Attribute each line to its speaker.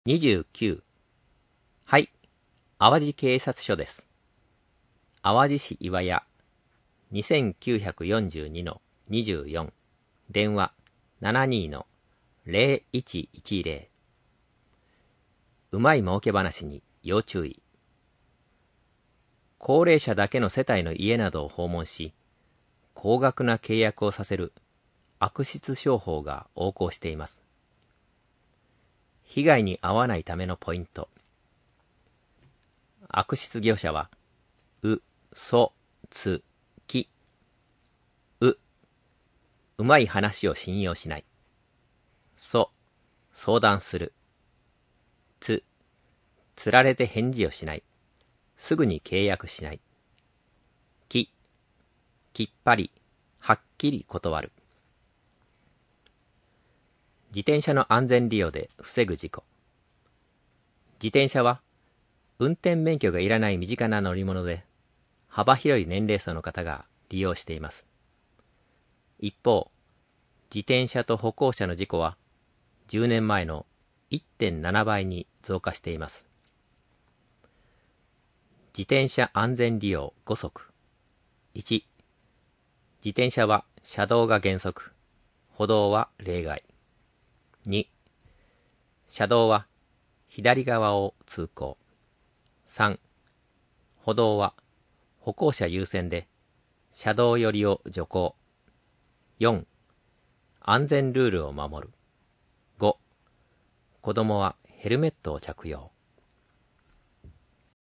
Speaker 1: 29。はい、淡路警察署です。淡路市岩屋 2942-24 電話 72-0110。うまい儲け話に要注意。高齢者だけの世帯の家などを訪問し、高額な契約をさせる悪質商法が横行しています。被害に遭わないためのポイント。悪質業者は、そ、つ、き。うまい話を信用しない。相談する。つられて返事をしない。すぐに契約しない。きっぱり、はっきり断る。自転車の安全利用で防ぐ事故。自転車は運転免許がいらない身近な乗り物で、幅広い年齢層の方が利用しています。一方、自転車と歩行者の事故は10年前の 1.7 倍に増加しています。自転車安全利用5則。1、自転車は車道が原則、歩道は例外。2、車道は左側を通行。3、歩道は歩行者優先で車道寄りを徐行。4、安全ルールを守る。5、子供はヘルメットを着用。